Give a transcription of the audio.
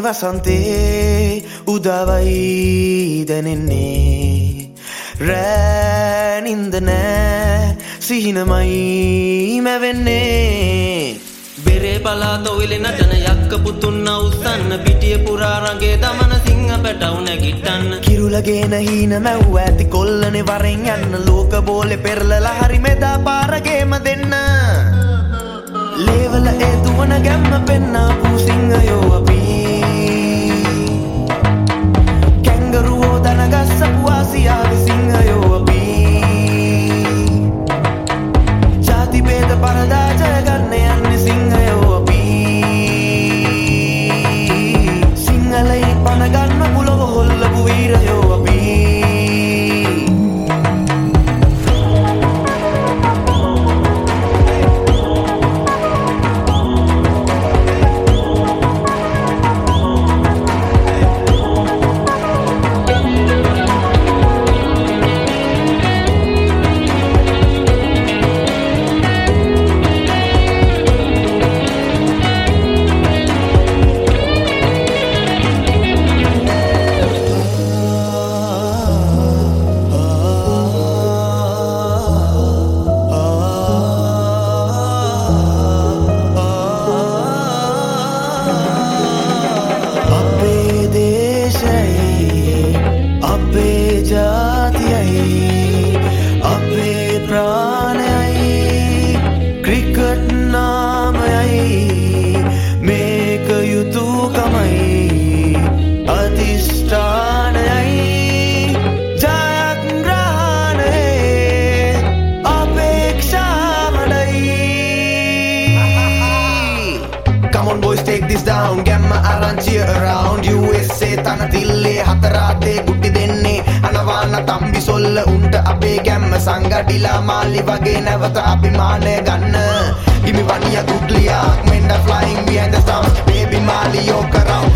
වසන්තේ උදවයි දැනෙන්නේ රෑ නින්ද නෑ සිහිනමයි මැවෙන්නේ බෙරේ පලාත ඔයිලෙ නටන යක්ක පුතුන්න උස්සන්න පිටිය පුරා රගේ දමන සිංහ පැටවු නැගිටන්න කිරුලගෙන හීන මැව්ව ඇති කොල්ලනේ වරෙන් යන්න ලෝක බෝලෙ පෙරලලා හරි මෙදා පාරගේම දෙන්න ලේවල ඒ දුවන ගැම්ම පෙන්නාපු සිංහයෝ අපි කැංගරුවෝ දනගස්සපු ආසියාවේ සිංහයෝ අපි ජාති බේද පරදා ජය ගන්න යන්නේ සිංහයෝ අපි සිංහලයි පන ගන්න පුලව හොල්ලපු වීරයෝ අපි සංගඩිලා මාලි වගේ නැවත අභිමානය ගන්න Give me one year good liak, men that flying behind the stars Baby Mali, yo karao